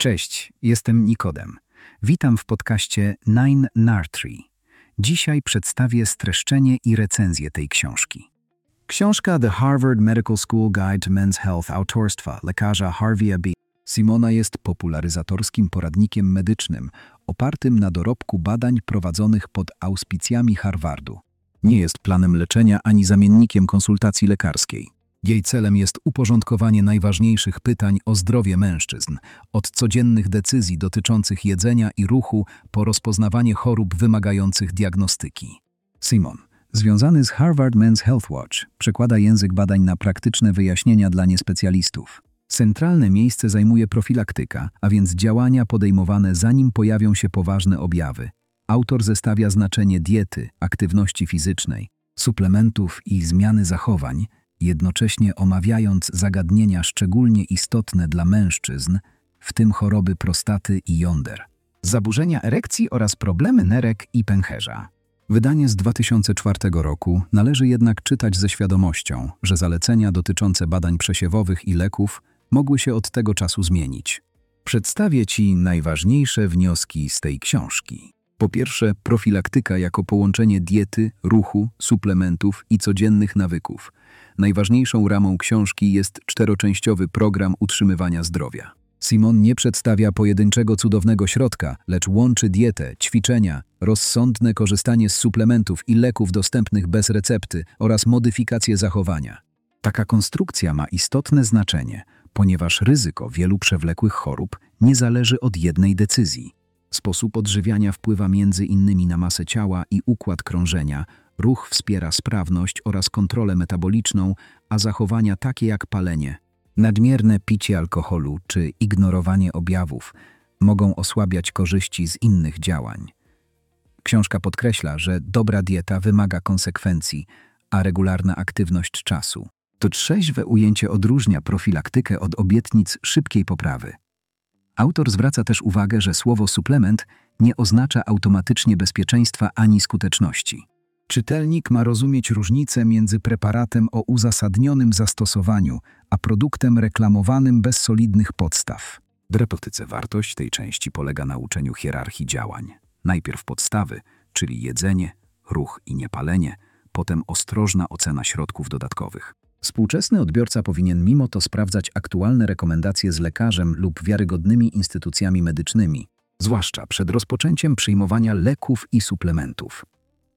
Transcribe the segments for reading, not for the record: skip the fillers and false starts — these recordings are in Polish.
Cześć, jestem Nikodem. Witam w podcaście Nine Nartree. Dzisiaj przedstawię streszczenie i recenzję tej książki. Książka The Harvard Medical School Guide to Men's Health autorstwa lekarza Harveya B. Simona jest popularyzatorskim poradnikiem medycznym opartym na dorobku badań prowadzonych pod auspicjami Harvardu. Nie jest planem leczenia ani zamiennikiem konsultacji lekarskiej. Jej celem jest uporządkowanie najważniejszych pytań o zdrowie mężczyzn, od codziennych decyzji dotyczących jedzenia i ruchu po rozpoznawanie chorób wymagających diagnostyki. Simon, związany z Harvard Men's Health Watch, przekłada język badań na praktyczne wyjaśnienia dla niespecjalistów. Centralne miejsce zajmuje profilaktyka, a więc działania podejmowane zanim pojawią się poważne objawy. Autor zestawia znaczenie diety, aktywności fizycznej, suplementów i zmiany zachowań, jednocześnie omawiając zagadnienia szczególnie istotne dla mężczyzn, w tym choroby prostaty i jąder, zaburzenia erekcji oraz problemy nerek i pęcherza. Wydanie z 2004 roku należy jednak czytać ze świadomością, że zalecenia dotyczące badań przesiewowych i leków mogły się od tego czasu zmienić. Przedstawię Ci najważniejsze wnioski z tej książki. Po pierwsze, profilaktyka jako połączenie diety, ruchu, suplementów i codziennych nawyków. Najważniejszą ramą książki jest 4-częściowy program utrzymywania zdrowia. Simon nie przedstawia pojedynczego cudownego środka, lecz łączy dietę, ćwiczenia, rozsądne korzystanie z suplementów i leków dostępnych bez recepty oraz modyfikację zachowania. Taka konstrukcja ma istotne znaczenie, ponieważ ryzyko wielu przewlekłych chorób nie zależy od jednej decyzji. Sposób odżywiania wpływa między innymi na masę ciała i układ krążenia, ruch wspiera sprawność oraz kontrolę metaboliczną, a zachowania takie jak palenie, nadmierne picie alkoholu czy ignorowanie objawów mogą osłabiać korzyści z innych działań. Książka podkreśla, że dobra dieta wymaga konsekwencji, a regularna aktywność czasu. To trzeźwe ujęcie odróżnia profilaktykę od obietnic szybkiej poprawy. Autor zwraca też uwagę, że słowo suplement nie oznacza automatycznie bezpieczeństwa ani skuteczności. Czytelnik ma rozumieć różnicę między preparatem o uzasadnionym zastosowaniu, a produktem reklamowanym bez solidnych podstaw. W repraktyce wartość tej części polega na uczeniu hierarchii działań. Najpierw podstawy, czyli jedzenie, ruch i niepalenie, potem ostrożna ocena środków dodatkowych. Współczesny odbiorca powinien mimo to sprawdzać aktualne rekomendacje z lekarzem lub wiarygodnymi instytucjami medycznymi, zwłaszcza przed rozpoczęciem przyjmowania leków i suplementów.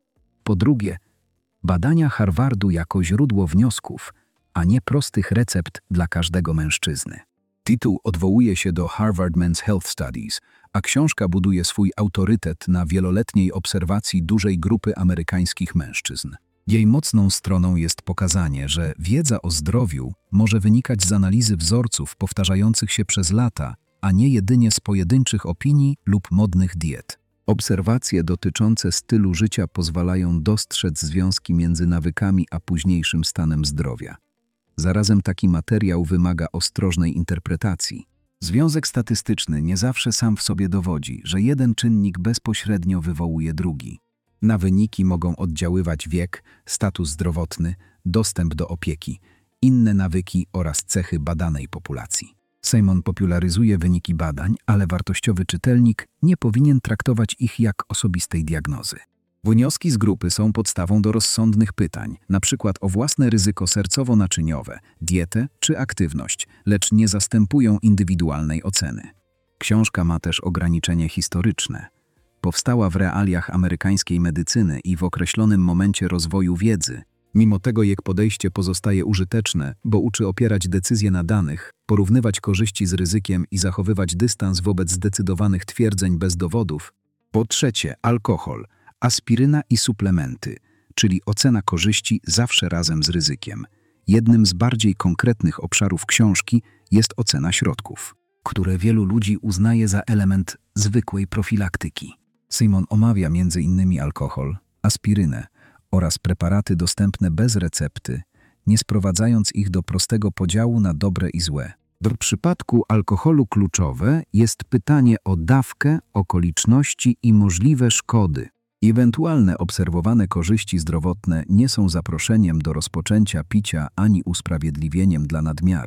Po drugie, badania Harvardu jako źródło wniosków, a nie prostych recept dla każdego mężczyzny. Tytuł odwołuje się do Harvard Men's Health Studies, a książka buduje swój autorytet na wieloletniej obserwacji dużej grupy amerykańskich mężczyzn. Jej mocną stroną jest pokazanie, że wiedza o zdrowiu może wynikać z analizy wzorców powtarzających się przez lata, a nie jedynie z pojedynczych opinii lub modnych diet. Obserwacje dotyczące stylu życia pozwalają dostrzec związki między nawykami a późniejszym stanem zdrowia. Zarazem taki materiał wymaga ostrożnej interpretacji. Związek statystyczny nie zawsze sam w sobie dowodzi, że jeden czynnik bezpośrednio wywołuje drugi. Na wyniki mogą oddziaływać wiek, status zdrowotny, dostęp do opieki, inne nawyki oraz cechy badanej populacji. Simon popularyzuje wyniki badań, ale wartościowy czytelnik nie powinien traktować ich jak osobistej diagnozy. Wnioski z grupy są podstawą do rozsądnych pytań, np. o własne ryzyko sercowo-naczyniowe, dietę czy aktywność, lecz nie zastępują indywidualnej oceny. Książka ma też ograniczenie historyczne. Powstała w realiach amerykańskiej medycyny i w określonym momencie rozwoju wiedzy. Mimo tego jej podejście pozostaje użyteczne, bo uczy opierać decyzje na danych, porównywać korzyści z ryzykiem i zachowywać dystans wobec zdecydowanych twierdzeń bez dowodów. Po trzecie, alkohol, aspiryna i suplementy, czyli ocena korzyści zawsze razem z ryzykiem. Jednym z bardziej konkretnych obszarów książki jest ocena środków, które wielu ludzi uznaje za element zwykłej profilaktyki. Simon omawia m.in. alkohol, aspirynę oraz preparaty dostępne bez recepty, nie sprowadzając ich do prostego podziału na dobre i złe. W przypadku alkoholu kluczowe jest pytanie o dawkę, okoliczności i możliwe szkody. Ewentualne obserwowane korzyści zdrowotne nie są zaproszeniem do rozpoczęcia picia ani usprawiedliwieniem dla nadmiaru.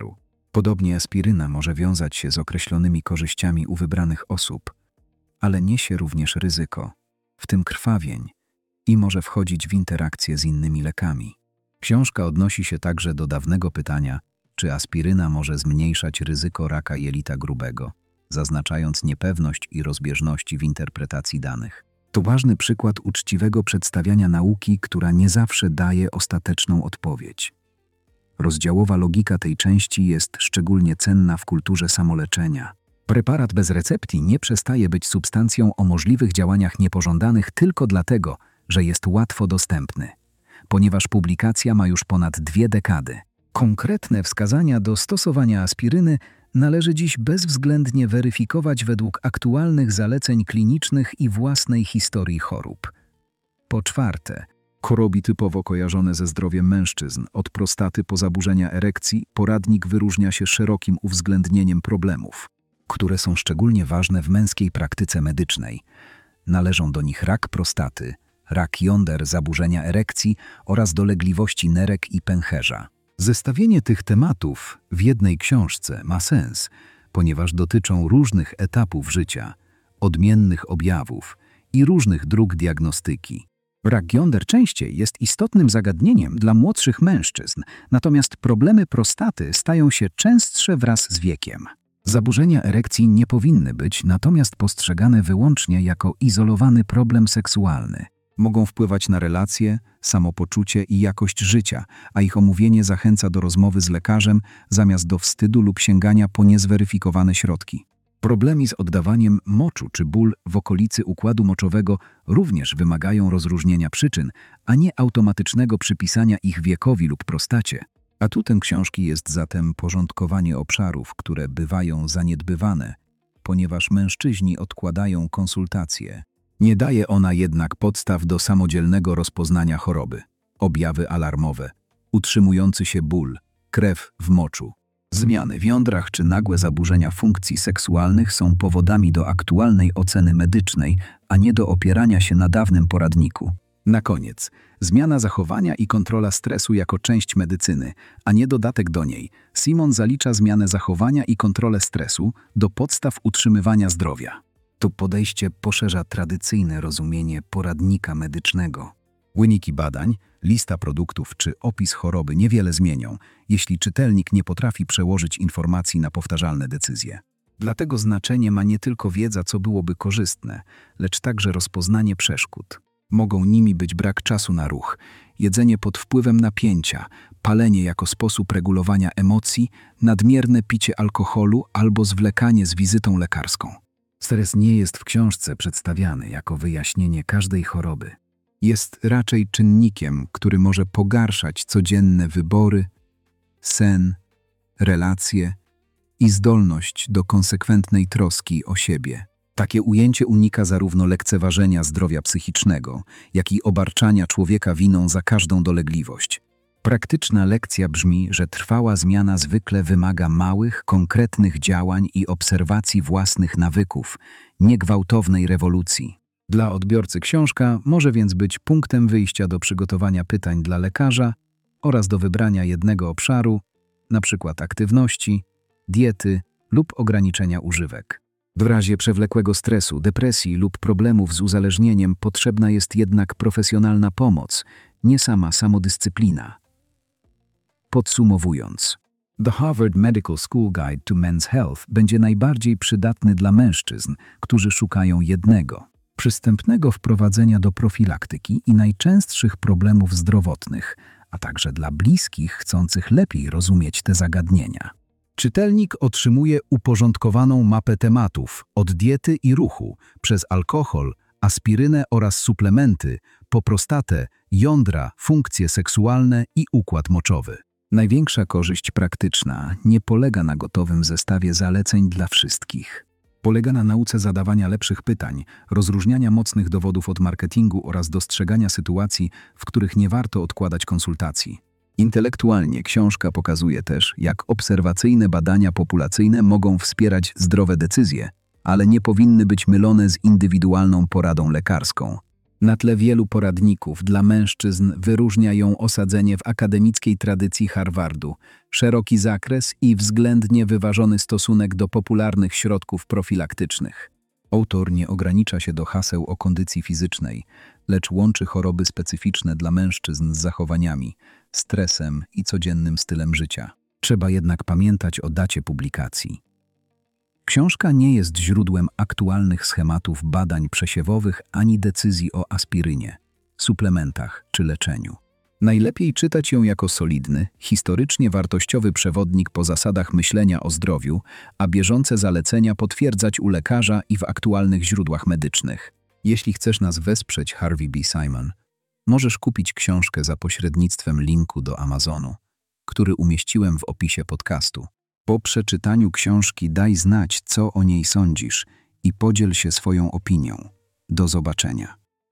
Podobnie aspiryna może wiązać się z określonymi korzyściami u wybranych osób, ale niesie również ryzyko, w tym krwawień, i może wchodzić w interakcję z innymi lekami. Książka odnosi się także do dawnego pytania, czy aspiryna może zmniejszać ryzyko raka jelita grubego, zaznaczając niepewność i rozbieżności w interpretacji danych. To ważny przykład uczciwego przedstawiania nauki, która nie zawsze daje ostateczną odpowiedź. Rozdziałowa logika tej części jest szczególnie cenna w kulturze samoleczenia. Preparat bez recepty nie przestaje być substancją o możliwych działaniach niepożądanych tylko dlatego, że jest łatwo dostępny, ponieważ publikacja ma już ponad 2 dekady. Konkretne wskazania do stosowania aspiryny należy dziś bezwzględnie weryfikować według aktualnych zaleceń klinicznych i własnej historii chorób. Po czwarte, choroby typowo kojarzone ze zdrowiem mężczyzn, od prostaty po zaburzenia erekcji, poradnik wyróżnia się szerokim uwzględnieniem problemów, które są szczególnie ważne w męskiej praktyce medycznej. Należą do nich rak prostaty, rak jąder, zaburzenia erekcji oraz dolegliwości nerek i pęcherza. Zestawienie tych tematów w jednej książce ma sens, ponieważ dotyczą różnych etapów życia, odmiennych objawów i różnych dróg diagnostyki. Rak jąder częściej jest istotnym zagadnieniem dla młodszych mężczyzn, natomiast problemy prostaty stają się częstsze wraz z wiekiem. Zaburzenia erekcji nie powinny być natomiast postrzegane wyłącznie jako izolowany problem seksualny. Mogą wpływać na relacje, samopoczucie i jakość życia, a ich omówienie zachęca do rozmowy z lekarzem zamiast do wstydu lub sięgania po niezweryfikowane środki. Problemy z oddawaniem moczu czy ból w okolicy układu moczowego również wymagają rozróżnienia przyczyn, a nie automatycznego przypisania ich wiekowi lub prostacie. Atutem książki jest zatem porządkowanie obszarów, które bywają zaniedbywane, ponieważ mężczyźni odkładają konsultacje. Nie daje ona jednak podstaw do samodzielnego rozpoznania choroby. Objawy alarmowe, utrzymujący się ból, krew w moczu, zmiany w jądrach czy nagłe zaburzenia funkcji seksualnych są powodami do aktualnej oceny medycznej, a nie do opierania się na dawnym poradniku. Na koniec, zmiana zachowania i kontrola stresu jako część medycyny, a nie dodatek do niej. Simon zalicza zmianę zachowania i kontrolę stresu do podstaw utrzymywania zdrowia. To podejście poszerza tradycyjne rozumienie poradnika medycznego. Wyniki badań, lista produktów czy opis choroby niewiele zmienią, jeśli czytelnik nie potrafi przełożyć informacji na powtarzalne decyzje. Dlatego znaczenie ma nie tylko wiedza, co byłoby korzystne, lecz także rozpoznanie przeszkód. Mogą nimi być brak czasu na ruch, jedzenie pod wpływem napięcia, palenie jako sposób regulowania emocji, nadmierne picie alkoholu albo zwlekanie z wizytą lekarską. Stres nie jest w książce przedstawiany jako wyjaśnienie każdej choroby. Jest raczej czynnikiem, który może pogarszać codzienne wybory, sen, relacje i zdolność do konsekwentnej troski o siebie. Takie ujęcie unika zarówno lekceważenia zdrowia psychicznego, jak i obarczania człowieka winą za każdą dolegliwość. Praktyczna lekcja brzmi, że trwała zmiana zwykle wymaga małych, konkretnych działań i obserwacji własnych nawyków, nie gwałtownej rewolucji. Dla odbiorcy książka może więc być punktem wyjścia do przygotowania pytań dla lekarza oraz do wybrania jednego obszaru, np. aktywności, diety lub ograniczenia używek. W razie przewlekłego stresu, depresji lub problemów z uzależnieniem potrzebna jest jednak profesjonalna pomoc, nie sama samodyscyplina. Podsumowując, The Harvard Medical School Guide to Men's Health będzie najbardziej przydatny dla mężczyzn, którzy szukają jednego, przystępnego wprowadzenia do profilaktyki i najczęstszych problemów zdrowotnych, a także dla bliskich chcących lepiej rozumieć te zagadnienia. Czytelnik otrzymuje uporządkowaną mapę tematów od diety i ruchu, przez alkohol, aspirynę oraz suplementy, po prostatę, jądra, funkcje seksualne i układ moczowy. Największa korzyść praktyczna nie polega na gotowym zestawie zaleceń dla wszystkich. Polega na nauce zadawania lepszych pytań, rozróżniania mocnych dowodów od marketingu oraz dostrzegania sytuacji, w których nie warto odkładać konsultacji. Intelektualnie książka pokazuje też, jak obserwacyjne badania populacyjne mogą wspierać zdrowe decyzje, ale nie powinny być mylone z indywidualną poradą lekarską. Na tle wielu poradników dla mężczyzn wyróżnia ją osadzenie w akademickiej tradycji Harvardu, szeroki zakres i względnie wyważony stosunek do popularnych środków profilaktycznych. Autor nie ogranicza się do haseł o kondycji fizycznej, lecz łączy choroby specyficzne dla mężczyzn z zachowaniami, stresem i codziennym stylem życia. Trzeba jednak pamiętać o dacie publikacji. Książka nie jest źródłem aktualnych schematów badań przesiewowych ani decyzji o aspirynie, suplementach czy leczeniu. Najlepiej czytać ją jako solidny, historycznie wartościowy przewodnik po zasadach myślenia o zdrowiu, a bieżące zalecenia potwierdzać u lekarza i w aktualnych źródłach medycznych. Jeśli chcesz nas wesprzeć, Harvey B. Simon, możesz kupić książkę za pośrednictwem linku do Amazonu, który umieściłem w opisie podcastu. Po przeczytaniu książki daj znać, co o niej sądzisz i podziel się swoją opinią. Do zobaczenia.